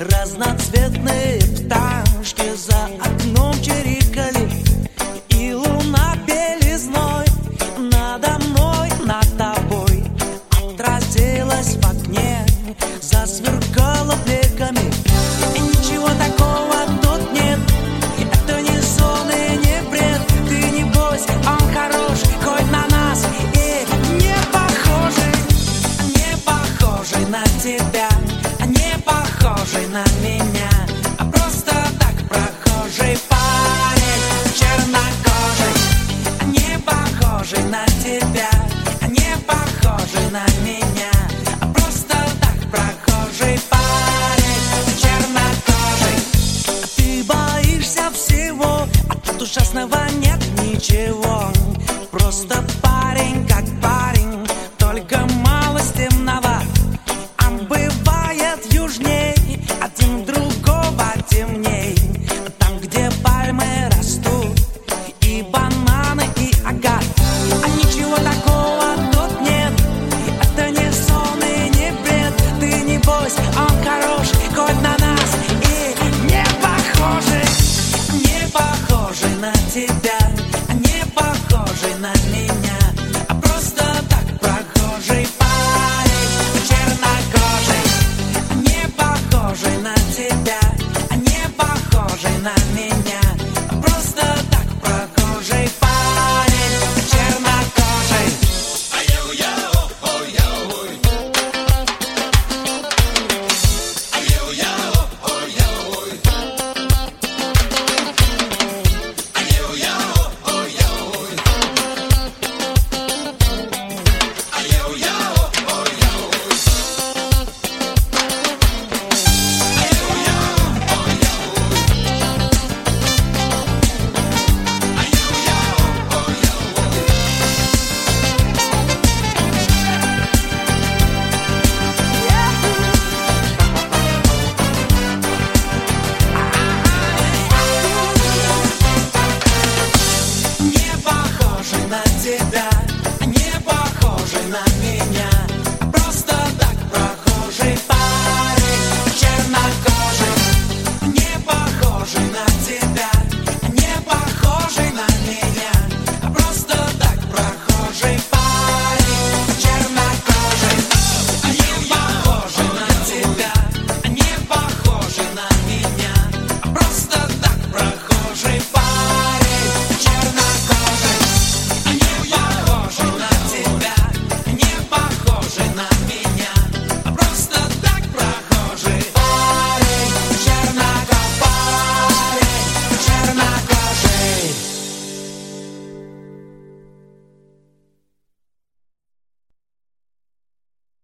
Разноцветные пташки за окном чирикали, и луна белизной надо мной, над тобой отразилась в окне, засверкала бликами. И ничего такого тут нет, это не сон и не бред. Ты не бойся, он хорош, хоть на нас и не похожий на тебя, не похожий на меня.